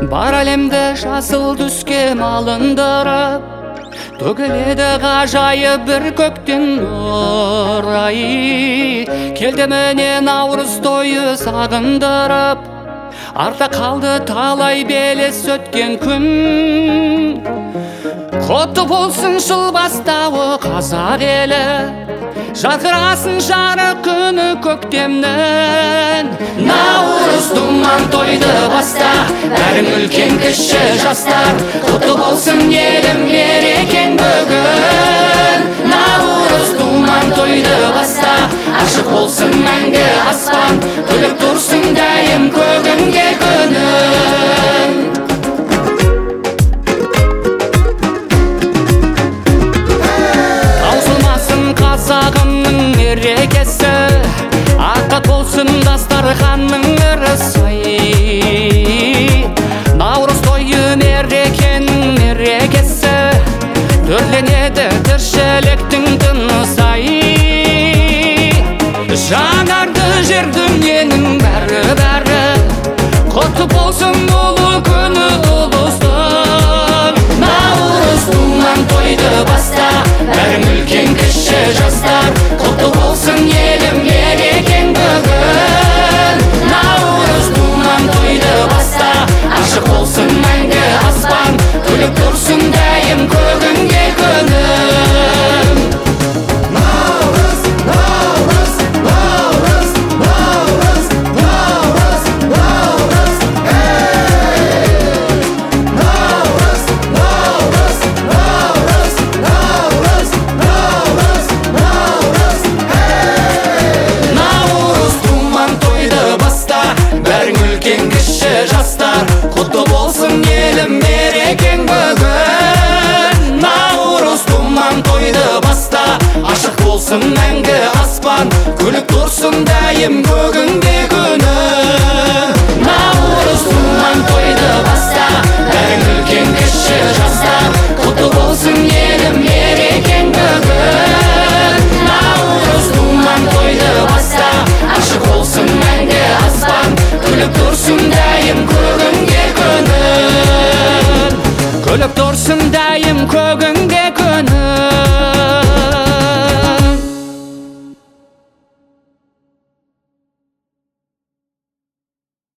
Бар әлемді жасыл түске малындырып, төгіледі ғажайып бір көктен нұр ай. Келді міне наурыз тойы сағындырып, арта қалды талай белес өткен күн. Құтты болсын жыл бастауы қазақ елі, жарқырасын жарық күні көктемнің. Наурыз думан тойды баста, бәрің үлкен кіші жастар. Құтты болсын елім мерекең бүгін. Наурыз думан тойды баста, ашық болсын мәңгі аспан, күліп тұрсын дәйім көгімге күнің. Қазағымның мерекесі, ақат болсын дастарханның ырысы. Наурыз тойы мерекенің мерекесі, төрленеді тіршіліктің тынысы. Жаңарды жер дүниенің бәрі, құтты болсын ұлы күні ұлыстың. Наурыз думан тойды баста, бәрің үлкен кіші жастар. Құтты болсын